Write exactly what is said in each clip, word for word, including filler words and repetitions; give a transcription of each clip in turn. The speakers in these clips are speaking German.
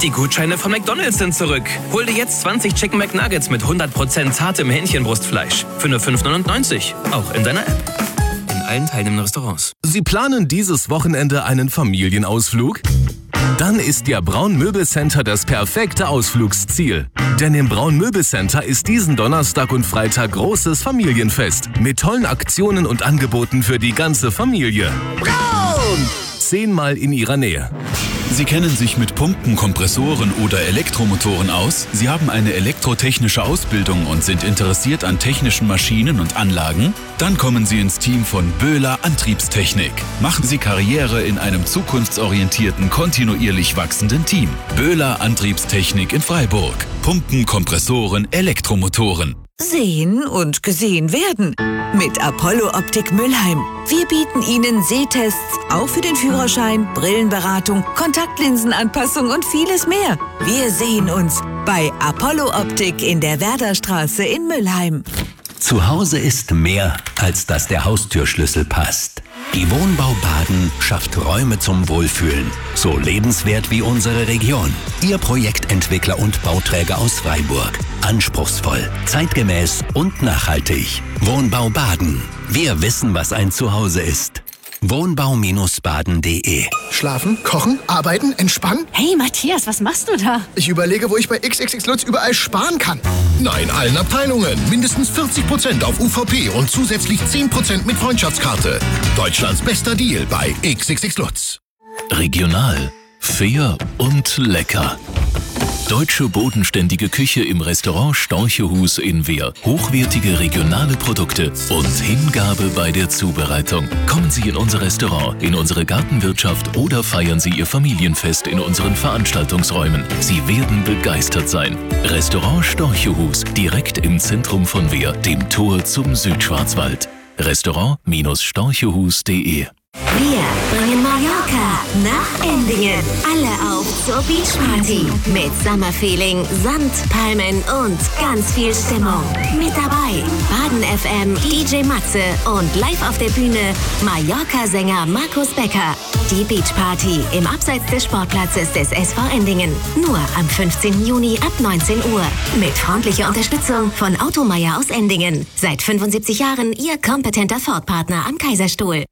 Die Gutscheine von McDonald's sind zurück. Hol dir jetzt zwanzig Chicken McNuggets mit hundert Prozent zartem Hähnchenbrustfleisch für nur fünf neunundneunzig. Auch in deiner App. In allen teilnehmenden Restaurants. Sie planen dieses Wochenende einen Familienausflug? Dann ist der Braun Möbelcenter das perfekte Ausflugsziel. Denn im Braun Möbelcenter ist diesen Donnerstag und Freitag großes Familienfest mit tollen Aktionen und Angeboten für die ganze Familie. Braun! Zehnmal in Ihrer Nähe. Sie kennen sich mit Pumpen, Kompressoren oder Elektromotoren aus? Sie haben eine elektrotechnische Ausbildung und sind interessiert an technischen Maschinen und Anlagen? Dann kommen Sie ins Team von Böhler Antriebstechnik. Machen Sie Karriere in einem zukunftsorientierten, kontinuierlich wachsenden Team. Böhler Antriebstechnik in Freiburg. Pumpen, Kompressoren, Elektromotoren. Sehen und gesehen werden. Mit Apollo Optik Mülheim. Wir bieten Ihnen Sehtests, auch für den Führerschein, Brillenberatung, Kontaktlinsenanpassung und vieles mehr. Wir sehen uns bei Apollo Optik in der Werderstraße in Mülheim. Zu Hause ist mehr, als dass der Haustürschlüssel passt. Die Wohnbau Baden schafft Räume zum Wohlfühlen. So lebenswert wie unsere Region. Ihr Projektentwickler und Bauträger aus Freiburg. Anspruchsvoll, zeitgemäß und nachhaltig. Wohnbau Baden. Wir wissen, was ein Zuhause ist. Wohnbau Baden punkt de. Schlafen, kochen, arbeiten, entspannen? Hey Matthias, was machst du da? Ich überlege, wo ich bei X X X Lutz überall sparen kann. Nein, allen Abteilungen. Mindestens vierzig Prozent auf U V P und zusätzlich zehn Prozent mit Freundschaftskarte. Deutschlands bester Deal bei X X X Lutz. Regional, fair und lecker. Deutsche bodenständige Küche im Restaurant Storchehus in Wehr. Hochwertige regionale Produkte und Hingabe bei der Zubereitung. Kommen Sie in unser Restaurant, in unsere Gartenwirtschaft oder feiern Sie Ihr Familienfest in unseren Veranstaltungsräumen. Sie werden begeistert sein. Restaurant Storchehus, direkt im Zentrum von Wehr, dem Tor zum Südschwarzwald. Restaurant Storchehus punkt de. Wir bringen Mallorca nach Endingen. Alle auf zur Beachparty mit Summerfeeling, Sand, Palmen und ganz viel Stimmung. Mit dabei Baden F M, D J Matze und live auf der Bühne Mallorca-Sänger Markus Becker. Die Beachparty im Abseits des Sportplatzes des S V Endingen. Nur am fünfzehnten Juni ab neunzehn Uhr. Mit freundlicher Unterstützung von Automeier aus Endingen. Seit fünfundsiebzig Jahren Ihr kompetenter Ford-Partner am Kaiserstuhl.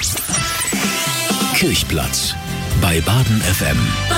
Kirchplatz bei Baden F M.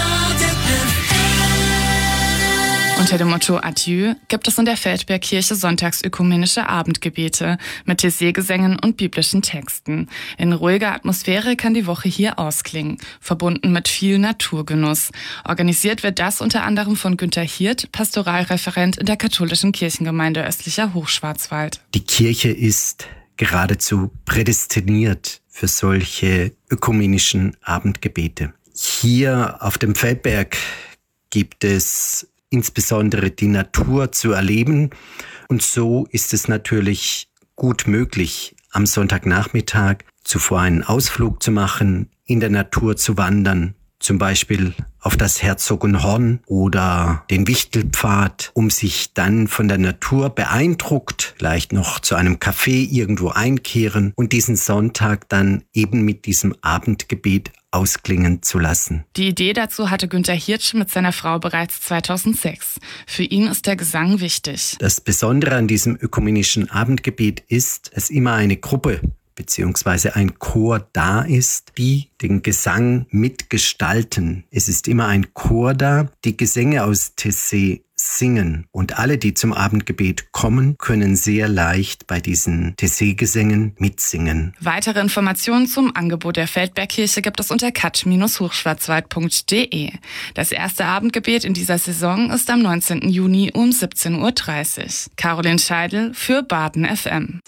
Unter dem Motto Adieu gibt es in der Feldbergkirche sonntagsökumenische Abendgebete mit Thésée-Gesängen und biblischen Texten. In ruhiger Atmosphäre kann die Woche hier ausklingen, verbunden mit viel Naturgenuss. Organisiert wird das unter anderem von Günter Hirt, Pastoralreferent in der katholischen Kirchengemeinde Östlicher Hochschwarzwald. Die Kirche ist geradezu prädestiniert für solche ökumenischen Abendgebete. Hier auf dem Feldberg gibt es insbesondere die Natur zu erleben und so ist es natürlich gut möglich, am Sonntagnachmittag zuvor einen Ausflug zu machen, in der Natur zu wandern, zum Beispiel auf das Herzogenhorn oder den Wichtelpfad, um sich dann von der Natur beeindruckt, vielleicht noch zu einem Café irgendwo einkehren und diesen Sonntag dann eben mit diesem Abendgebet ausklingen zu lassen. Die Idee dazu hatte Günter Hirtsch mit seiner Frau bereits zweitausendsechs. Für ihn ist der Gesang wichtig. Das Besondere an diesem ökumenischen Abendgebet ist, dass immer eine Gruppe beziehungsweise ein Chor da ist, die den Gesang mitgestalten. Es ist immer ein Chor da, die Gesänge aus Thésée singen. Und alle, die zum Abendgebet kommen, können sehr leicht bei diesen Thésée-Gesängen mitsingen. Weitere Informationen zum Angebot der Feldbergkirche gibt es unter kat Bindestrich hochschwarzwald punkt de. Das erste Abendgebet in dieser Saison ist am neunzehnten Juni um siebzehn Uhr dreißig. Caroline Scheidel für Baden F M.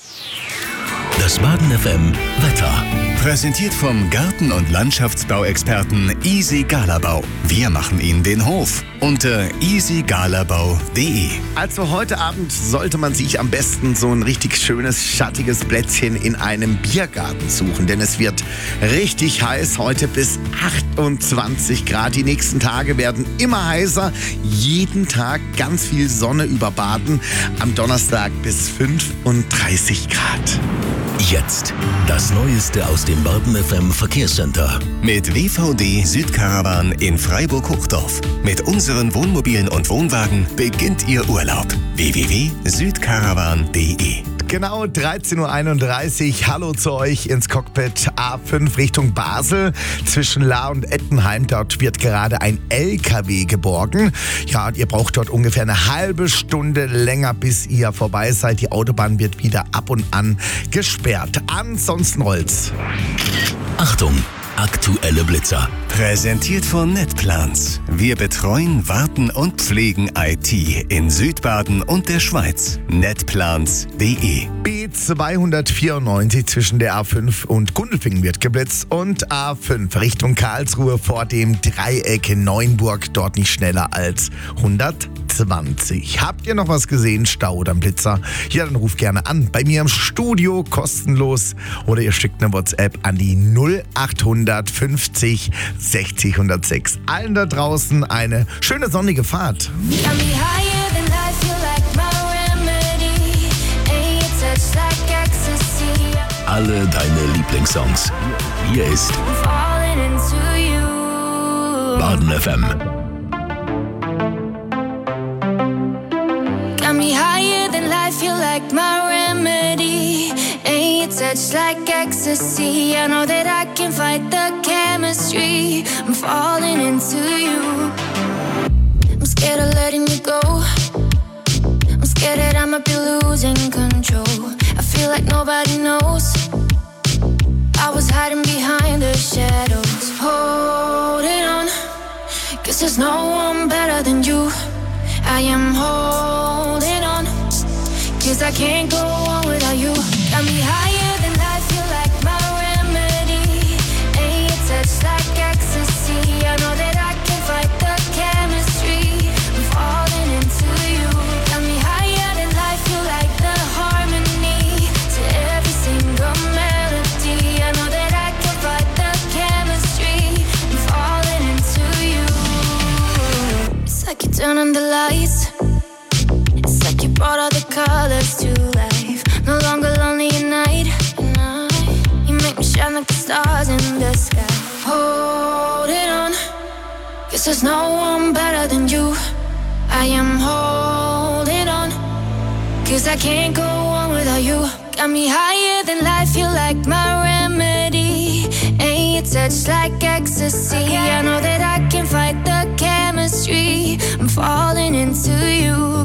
Das Baden F M Wetter. Präsentiert vom Garten- und Landschaftsbauexperten Easy Galabau. Wir machen Ihnen den Hof unter easy galabau punkt de. Also heute Abend sollte man sich am besten so ein richtig schönes, schattiges Plätzchen in einem Biergarten suchen, denn es wird richtig heiß, heute bis achtundzwanzig Grad. Die nächsten Tage werden immer heißer, jeden Tag ganz viel Sonne über Baden, am Donnerstag bis fünfunddreißig Grad. Jetzt das Neueste aus dem Baden F M Verkehrscenter. Mit W V D Südkarawan in Freiburg-Hochdorf. Mit unseren Wohnmobilen und Wohnwagen beginnt Ihr Urlaub. w w w punkt südkarawan punkt d e. Genau dreizehn Uhr einunddreißig. Hallo zu euch ins Cockpit A fünf Richtung Basel. Zwischen Lahr und Ettenheim. Dort wird gerade ein L K W geborgen. Ja, und ihr braucht dort ungefähr eine halbe Stunde länger, bis ihr vorbei seid. Die Autobahn wird wieder ab und an gesperrt. Ansonsten rollt's. Achtung! Aktuelle Blitzer. Präsentiert von NetPlans. Wir betreuen, warten und pflegen I T in Südbaden und der Schweiz. netplans punkt d e. B zweihundertvierundneunzig zwischen der A fünf und Gundelfingen wird geblitzt und A fünf Richtung Karlsruhe vor dem Dreieck in Neuenburg. Dort nicht schneller als hundertzwanzig. Habt ihr noch was gesehen? Stau oder ein Blitzer? Ja, dann ruft gerne an. Bei mir im Studio kostenlos oder ihr schickt eine WhatsApp an die null achthundert fünfzig sechzig hundertsechs. Allen da draußen eine schöne sonnige Fahrt. Alle deine Lieblingssongs. Hier ist Baden F M. Got me higher than life, you like my remedy. Ain't your touch like ecstasy. I know that I can fight the chemistry. I'm falling into you. I'm scared of letting you go. I'm scared that I might be losing control. I feel like nobody knows. I was hiding behind the shadows. Holding on, 'cause there's no one better than you. I am holding on, 'cause I can't go on without you. Got me higher than life, you like my remedy. Ain't your touch like ecstasy. I know that I can fight the chemistry. I'm falling into you. Got me higher than life, you like the harmony to every single melody. I know that I can fight the chemistry. I'm falling into you. It's like you turn on the lights. It's like you brought all the colors to life. No longer lonely at night. You make me shine like the stars in the sky. Hold it on, 'cause there's no one better than you. I am holding on, 'cause I can't go on without you. Got me higher than life, you like my remedy. Ain't your touch like ecstasy. I know that I can fight the chemistry. I'm falling into you.